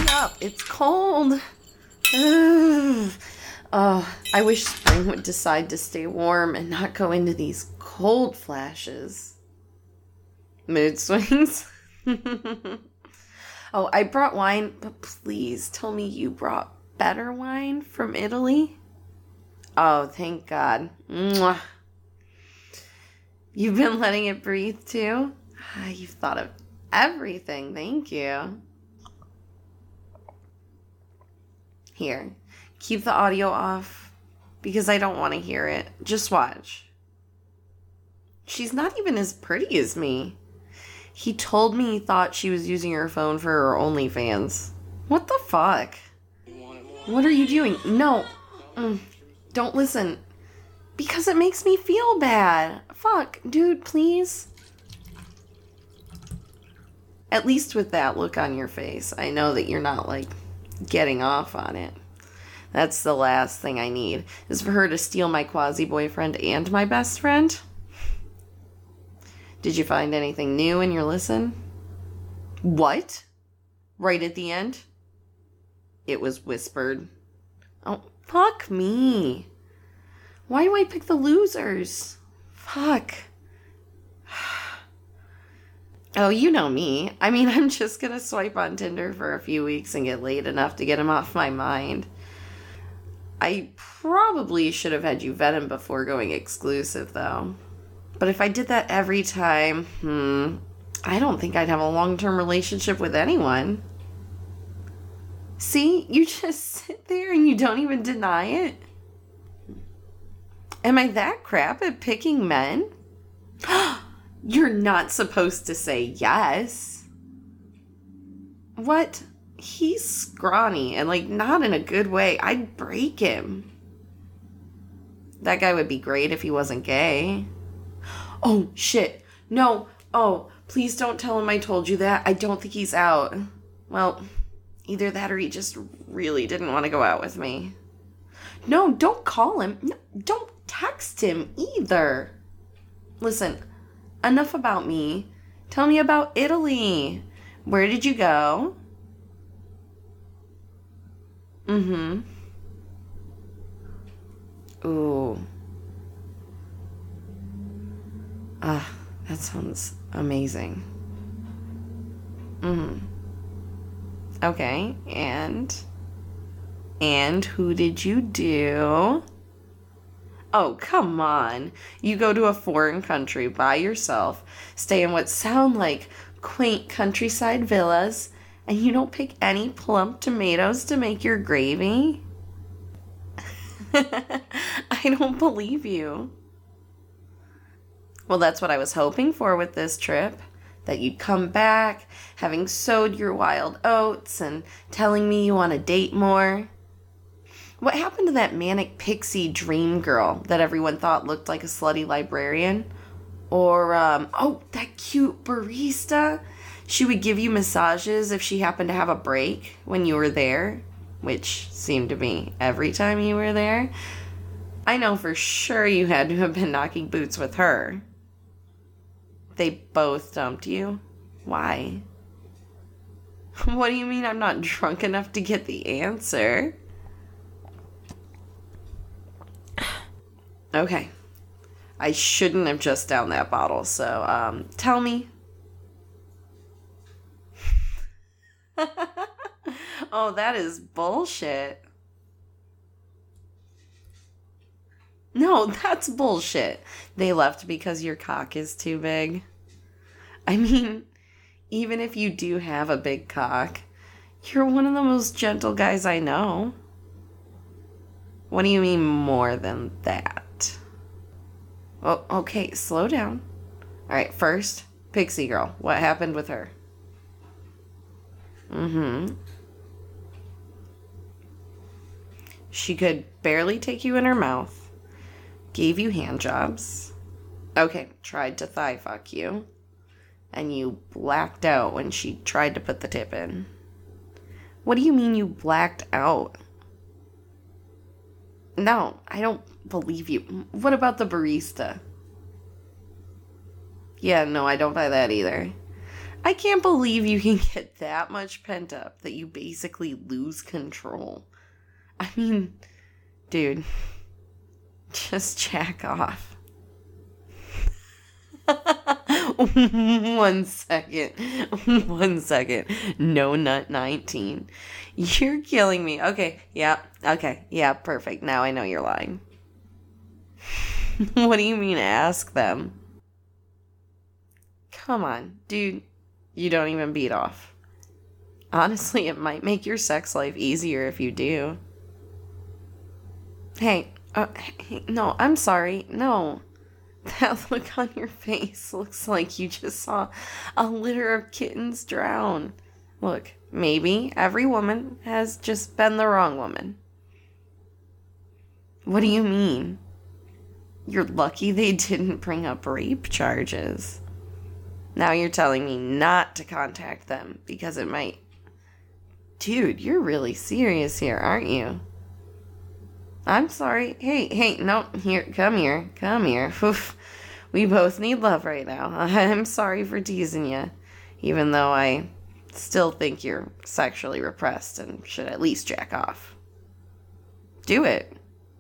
up. It's cold. Ugh. Oh, I wish spring would decide to stay warm and not go into these cold flashes. Mood swings. Oh, I brought wine, but please tell me you brought better wine from Italy. Oh, thank God. Mwah. You've been letting it breathe too? You've thought of everything. Thank you. Here, keep the audio off because I don't want to hear it. Just watch. She's not even as pretty as me. He told me he thought she was using her phone for her OnlyFans. What the fuck? What are you doing? No. Don't listen. Because it makes me feel bad. Fuck, dude, please. At least with that look on your face, I know that you're not, like, getting off on it. That's the last thing I need, is for her to steal my quasi-boyfriend and my best friend. Did you find anything new in your listen? What? Right at the end? It was whispered. Oh, fuck me. Why do I pick the losers? Fuck. Oh, you know me. I mean, I'm just gonna swipe on Tinder for a few weeks and get laid enough to get him off my mind. I probably should have had you vet him before going exclusive, though. But if I did that every time, I don't think I'd have a long-term relationship with anyone. See? You just sit there and you don't even deny it. Am I that crap at picking men? You're not supposed to say yes. What? He's scrawny and, like, not in a good way. I'd break him. That guy would be great if he wasn't gay. Oh, shit. No. Oh, please don't tell him I told you that. I don't think he's out. Well, either that or he just really didn't want to go out with me. No, don't call him. No, don't text him either. Listen, enough about me. Tell me about Italy. Where did you go? Ooh. That sounds amazing. Okay, and who did you do? Oh, come on. You go to a foreign country by yourself, stay in what sound like quaint countryside villas, and you don't pick any plump tomatoes to make your gravy? I don't believe you. Well, that's what I was hoping for with this trip. That you'd come back, having sowed your wild oats and telling me you want to date more. What happened to that manic pixie dream girl that everyone thought looked like a slutty librarian? Or, that cute barista? She would give you massages if she happened to have a break when you were there, which seemed to be every time you were there. I know for sure you had to have been knocking boots with her. They both dumped you? Why? What do you mean I'm not drunk enough to get the answer? Okay. I shouldn't have just downed that bottle, so, tell me. Oh, that is bullshit. No, that's bullshit. They left because your cock is too big. I mean, even if you do have a big cock, you're one of the most gentle guys I know. What do you mean more than that? Oh, okay, slow down. All right, first, Pixie Girl. What happened with her? She could barely take you in her mouth. Gave you hand jobs. Okay, tried to thigh fuck you. And you blacked out when she tried to put the tip in. What do you mean you blacked out? No, I don't believe you. What about the barista? Yeah, no, I don't buy that either. I can't believe you can get that much pent up that you basically lose control. I mean, dude, just jack off. 1 second. 1 second. No nut 19. You're killing me. Okay, yeah, perfect. Now I know you're lying. What do you mean ask them? Come on, dude. You don't even beat off. Honestly, it might make your sex life easier if you do. Hey, no, I'm sorry. No. That look on your face looks like you just saw a litter of kittens drown. Look, maybe every woman has just been the wrong woman. What do you mean? You're lucky they didn't bring up rape charges. Now you're telling me not to contact them because it might... Dude, you're really serious here, aren't you? I'm sorry. Hey, no, here, come here. Oof. We both need love right now. I'm sorry for teasing you, even though I still think you're sexually repressed and should at least jack off. Do it.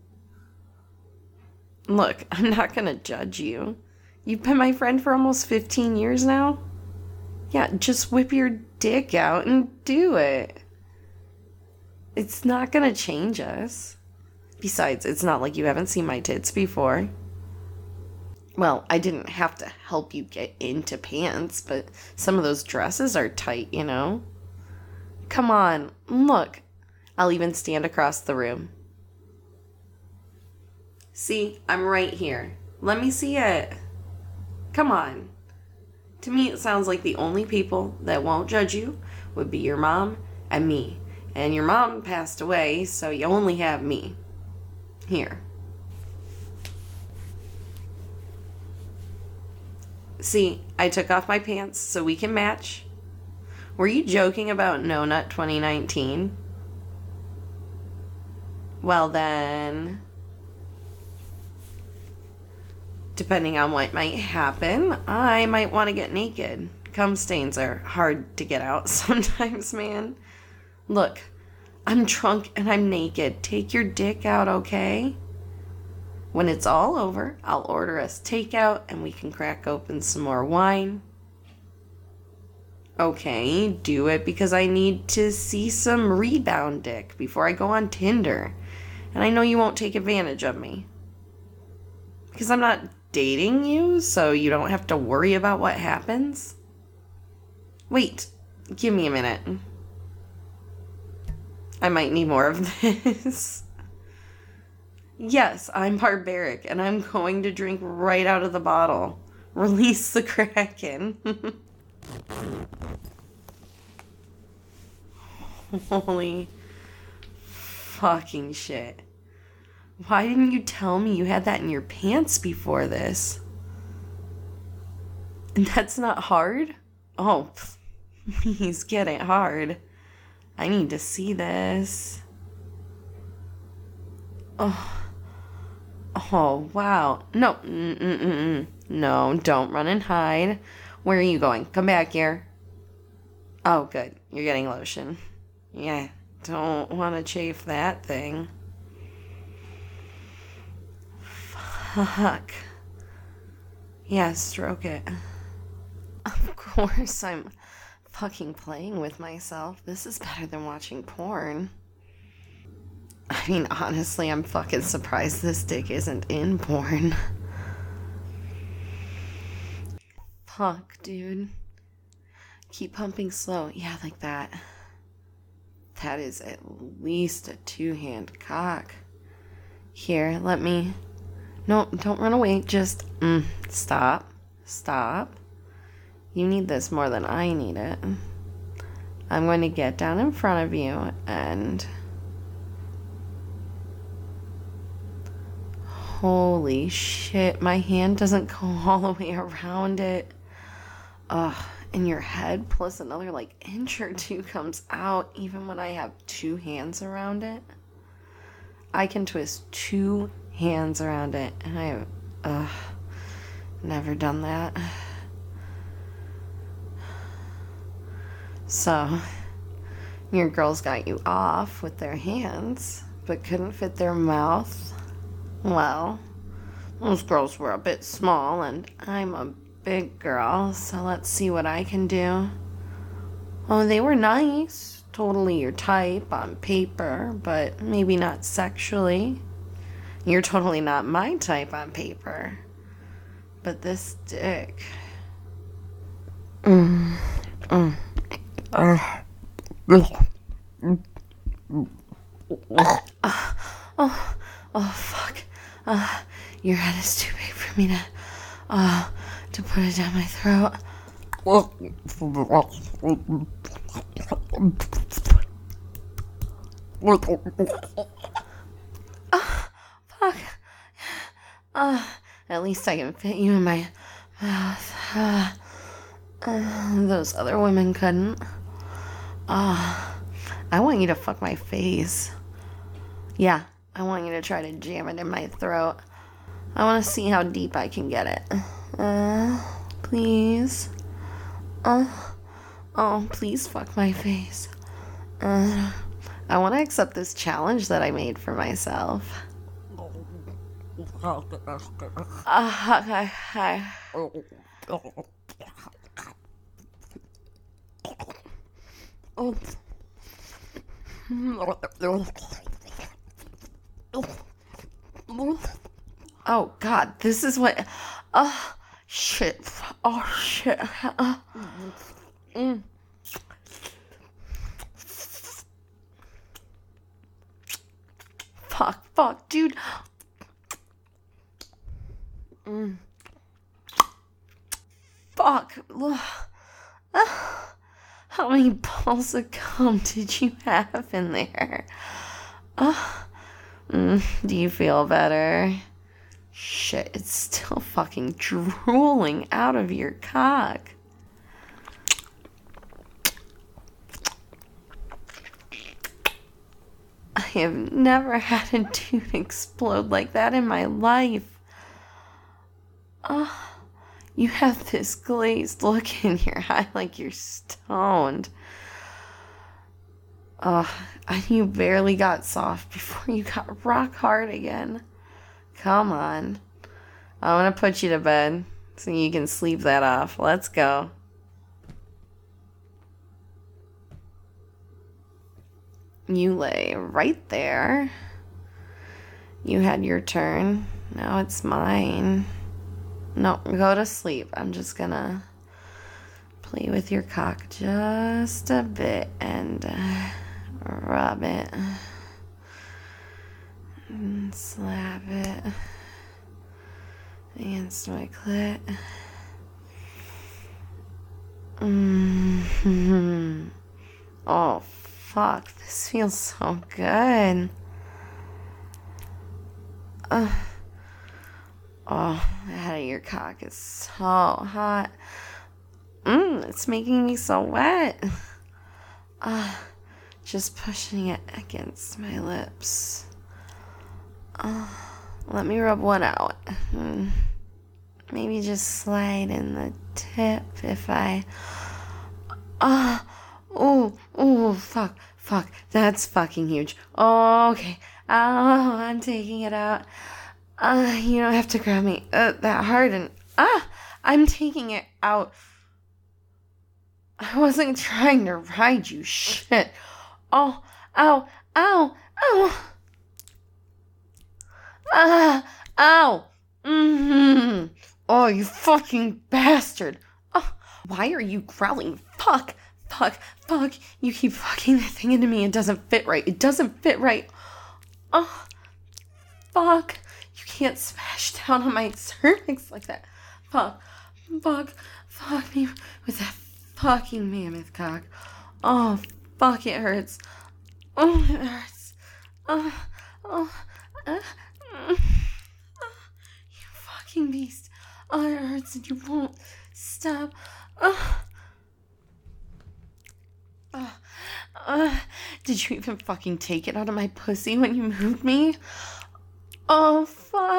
Look, I'm not gonna judge you. You've been my friend for almost 15 years now. Yeah, just whip your dick out and do it. It's not gonna change us. Besides, it's not like you haven't seen my tits before. Well, I didn't have to help you get into pants, but some of those dresses are tight, you know? Come on, look. I'll even stand across the room. See, I'm right here. Let me see it. Come on. To me, it sounds like the only people that won't judge you would be your mom and me. And your mom passed away, so you only have me. Here. See, I took off my pants so we can match. Were you joking about No Nut 2019? Well then, depending on what might happen, I might want to get naked. Cum stains are hard to get out sometimes, man. Look, I'm drunk and I'm naked. Take your dick out, okay? When it's all over, I'll order us takeout and we can crack open some more wine. Okay, do it because I need to see some rebound dick before I go on Tinder. And I know you won't take advantage of me. Because I'm not dating you, so you don't have to worry about what happens. Wait, give me a minute. I might need more of this. Yes, I'm barbaric, and I'm going to drink right out of the bottle. Release the Kraken. Holy fucking shit. Why didn't you tell me you had that in your pants before this? And that's not hard? Oh, please get it hard. I need to see this. Oh, wow. No, no, don't run and hide. Where are you going? Come back here. Oh, good. You're getting lotion. Yeah, don't want to chafe that thing. Fuck. Yeah, stroke it. Of course I'm fucking playing with myself. This is better than watching porn. I mean, honestly, I'm fucking surprised this dick isn't in porn. Fuck, dude. Keep pumping slow. Yeah, like that. That is at least a 2-hand cock. Here, let me... No, don't run away. Just, stop. Stop. You need this more than I need it. I'm going to get down in front of you and... Holy shit, my hand doesn't go all the way around it. Ugh, and your head plus another like inch or two comes out even when I have 2 hands around it. I can twist 2 hands around it, and I have never done that. So, your girls got you off with their hands, but couldn't fit their mouth? Well, those girls were a bit small, and I'm a big girl, so let's see what I can do. Oh, they were nice. Totally your type on paper, but maybe not sexually. You're totally not my type on paper. But this dick. Oh, fuck. Your head is too big for me to put it down my throat. Fuck. At least I can fit you in my mouth. Those other women couldn't. I want you to fuck my face. Yeah, I want you to try to jam it in my throat. I want to see how deep I can get it. Please. Oh, please fuck my face. I want to accept this challenge that I made for myself. Hi. Oh, God, this is what... shit. Oh, shit. Fuck, dude. Fuck. How many balls of cum did you have in there? Do you feel better? Shit, it's still fucking drooling out of your cock. I have never had a dude explode like that in my life. You have this glazed look in your eye like you're stoned. And you barely got soft before you got rock hard again. Come on. I'm gonna put you to bed so you can sleep that off. Let's go. You lay right there. You had your turn. Now it's mine. No, go to sleep. I'm just gonna play with your cock just a bit and rub it and slap it against my clit. Oh, fuck. This feels so good. Oh, the head of your cock is so hot. It's making me so wet. Just pushing it against my lips. Let me rub one out. Maybe just slide in the tip if I... Fuck. That's fucking huge. Oh, okay. Oh, I'm taking it out. You don't have to grab me that hard and... I'm taking it out. I wasn't trying to ride you, shit. Oh, ow. Ow. Oh, you fucking bastard. Oh, why are you growling? Fuck. You keep fucking the thing into me. It doesn't fit right. Oh, fuck. You can't smash down on my cervix like that. Fuck me with that fucking mammoth cock. Oh, fuck, it hurts. Oh, it hurts. You fucking beast. Oh, it hurts and you won't stop. Did you even fucking take it out of my pussy when you moved me? Oh,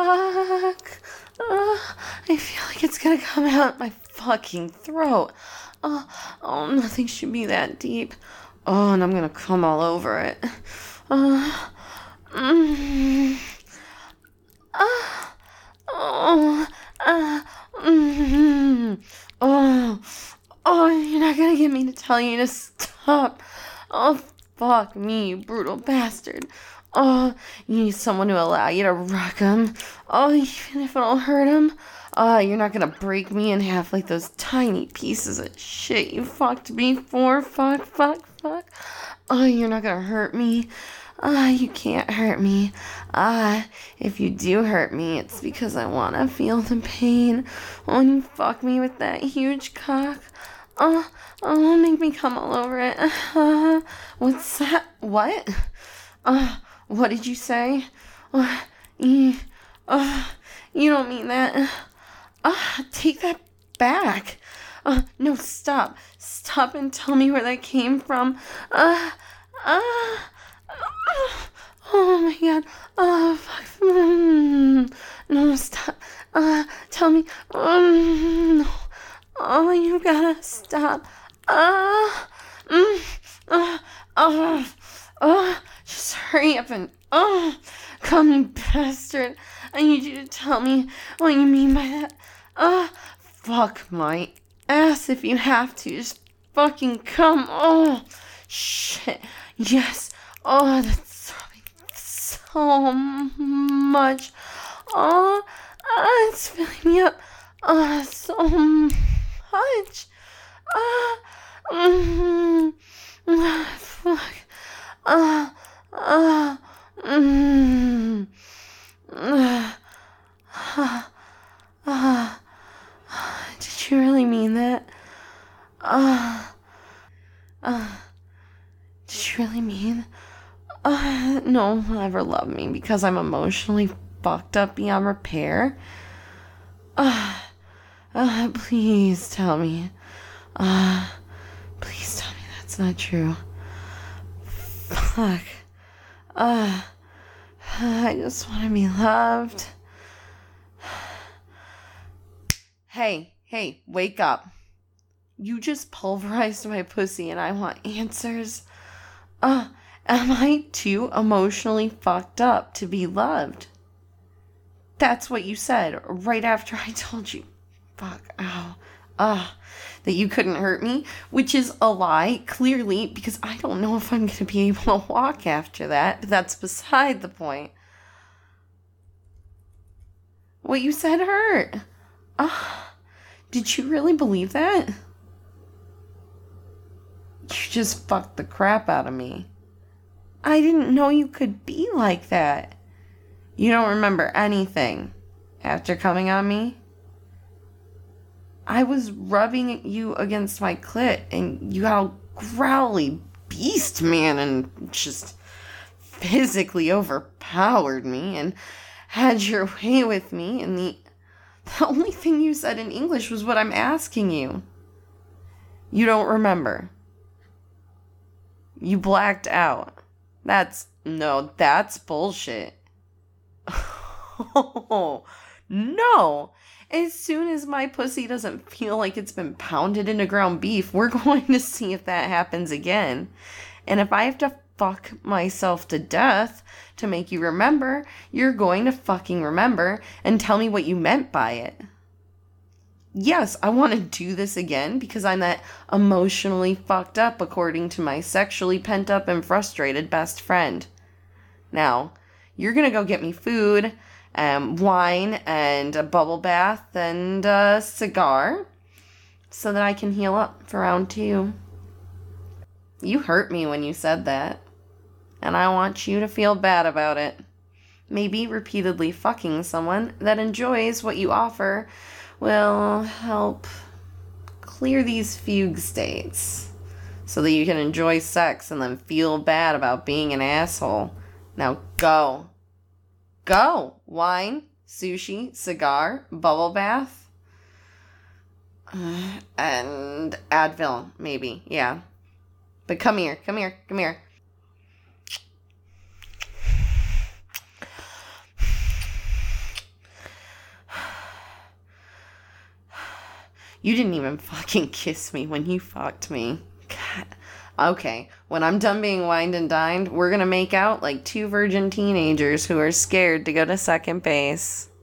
fuck. I feel like it's gonna come out my fucking throat. Oh, nothing should be that deep. Oh, and I'm gonna come all over it. Uh, mm, uh, oh, mm, oh, oh, you're not gonna get me to tell you to stop. Oh, fuck me, you brutal bastard. Oh, you need someone to allow you to rock him. Oh, even if it'll hurt him. Oh, you're not gonna break me in half like those tiny pieces of shit you fucked me for. Fuck, fuck, fuck. Oh, you're not gonna hurt me. Ah, you can't hurt me. Ah, if you do hurt me, it's because I wanna feel the pain. Oh, and you fuck me with that huge cock. Oh, oh, make me come all over it. What's that? What? What did you say? Uh, you, you don't mean that. Take that back. No, stop. Stop and tell me where that came from. Uh, uh, oh my god. Oh, fuck. No, stop. Tell me. No. Oh, you gotta stop. Just hurry up and, come, you bastard. I need you to tell me what you mean by that. Fuck my ass if you have to. Just fucking come. Oh, shit. Yes. Oh, that's so much. Oh, it's filling me up. Oh, so much. Fuck. Did you really mean that? Did you really mean? No one will ever love me because I'm emotionally fucked up beyond repair. Please tell me. Please tell me that's not true. Fuck. I just want to be loved. Hey, wake up. You just pulverized my pussy and I want answers. Am I too emotionally fucked up to be loved? That's what you said right after I told you. Fuck, that you couldn't hurt me, which is a lie, clearly, because I don't know if I'm going to be able to walk after that, but that's beside the point. What you said hurt. Did you really believe that? You just fucked the crap out of me. I didn't know you could be like that. You don't remember anything after coming on me? I was rubbing you against my clit and you got all growly beast man and just physically overpowered me and had your way with me, and the only thing you said in English was what I'm asking you. You don't remember. You blacked out. That's bullshit. Oh, no. As soon as my pussy doesn't feel like it's been pounded into ground beef, we're going to see if that happens again. And if I have to fuck myself to death to make you remember, you're going to fucking remember and tell me what you meant by it. Yes, I want to do this again because I'm that emotionally fucked up according to my sexually pent up and frustrated best friend. Now, you're going to go get me food, wine, and a bubble bath, and a cigar so that I can heal up for round 2. You hurt me when you said that, and I want you to feel bad about it. Maybe repeatedly fucking someone that enjoys what you offer will help clear these fugue states so that you can enjoy sex and then feel bad about being an asshole. Now go. Go. Wine, sushi, cigar, bubble bath, and Advil, maybe. Yeah. But come here. You didn't even fucking kiss me when you fucked me. God. Okay, when I'm done being wined and dined, we're gonna make out like two virgin teenagers who are scared to go to second base.